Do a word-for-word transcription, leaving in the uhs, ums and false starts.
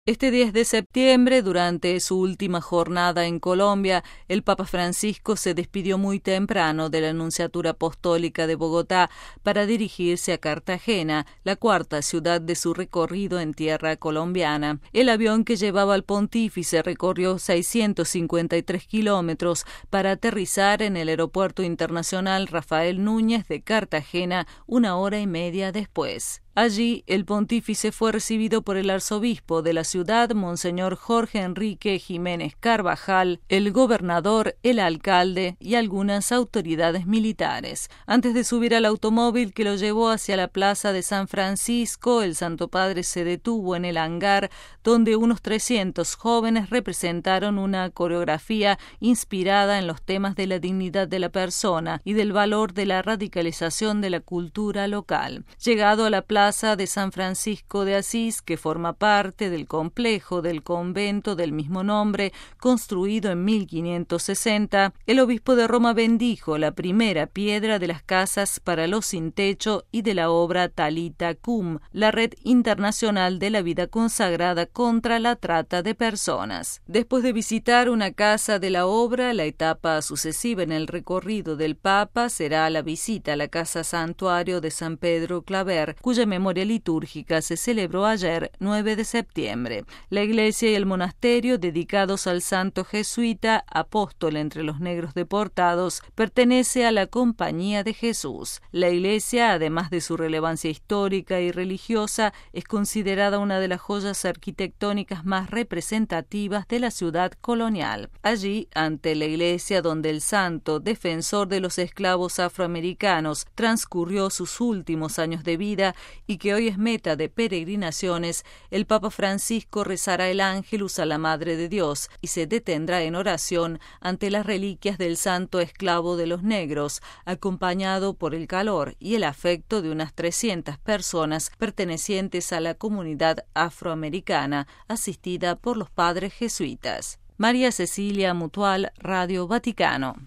Este diez de septiembre, durante su última jornada en Colombia, el Papa Francisco se despidió muy temprano de la Nunciatura Apostólica de Bogotá para dirigirse a Cartagena, la cuarta ciudad de su recorrido en tierra colombiana. El avión que llevaba al pontífice recorrió seiscientos cincuenta y tres kilómetros para aterrizar en el Aeropuerto Internacional Rafael Núñez de Cartagena una hora y media después. Allí, el pontífice fue recibido por el arzobispo de la ciudad, Monseñor Jorge Enrique Jiménez Carvajal, el gobernador, el alcalde y algunas autoridades militares. Antes de subir al automóvil que lo llevó hacia la plaza de San Francisco, el Santo Padre se detuvo en el hangar, donde unos trescientos jóvenes representaron una coreografía inspirada en los temas de la dignidad de la persona y del valor de la radicalización de la cultura local. Llegado a la plaza de San Francisco de Asís, que forma parte del complejo del convento del mismo nombre, construido en mil quinientos sesenta, el obispo de Roma bendijo la primera piedra de las casas para los sin techo y de la obra Talita Cum, la red internacional de la vida consagrada contra la trata de personas. Después de visitar una casa de la obra, la etapa sucesiva en el recorrido del Papa será la visita a la casa santuario de San Pedro Claver, cuya memoria litúrgica se celebró ayer, nueve de septiembre. La iglesia y el monasterio, dedicados al santo jesuita, apóstol entre los negros deportados, pertenece a la Compañía de Jesús. La iglesia, además de su relevancia histórica y religiosa, es considerada una de las joyas arquitectónicas más representativas de la ciudad colonial. Allí, ante la iglesia donde el santo, defensor de los esclavos afroamericanos, transcurrió sus últimos años de vida y que hoy es meta de peregrinaciones, el Papa Francisco rezará el Ángelus a la Madre de Dios y se detendrá en oración ante las reliquias del santo esclavo de los negros, acompañado por el calor y el afecto de unas trescientas personas pertenecientes a la comunidad afroamericana, asistida por los padres jesuitas. María Cecilia Mutual, Radio Vaticano.